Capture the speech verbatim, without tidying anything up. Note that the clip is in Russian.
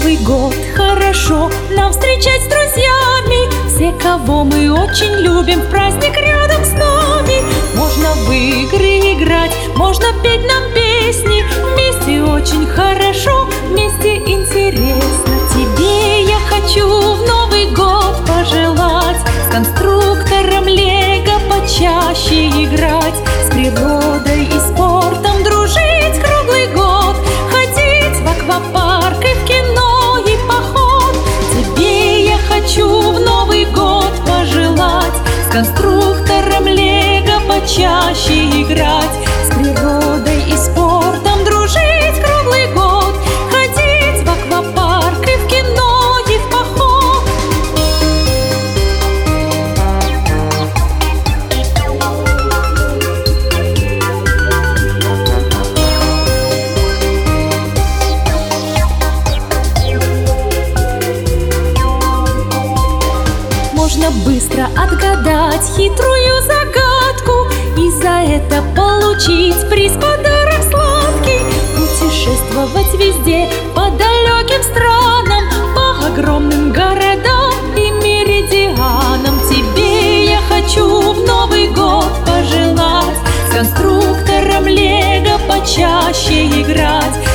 Новый год хорошо нам встречать с друзьями. Все, кого мы очень любим, в праздник рядом с нами. Можно в игры играть, можно петь нам песни. Вместе очень хорошо, вместе интересно. Тебе я хочу в Новый год пожелать с конструктором Лего почаще играть, с природой и спортом дружить круглый год, ходить в аквапарк и в кино и поход. Тебе я хочу в Новый год пожелать с конструктором Лего почаще играть, с природой и спортом дружить круглый год, ходить в аквапарк и в кино и в поход. Можно быстро отгадать хитрую загадку и за это получить приз, подарок сладкий. Путешествовать везде, по далеким странам, по огромным городам и меридианам. Тебе я хочу в Новый год пожелать с конструктором Лего почаще играть,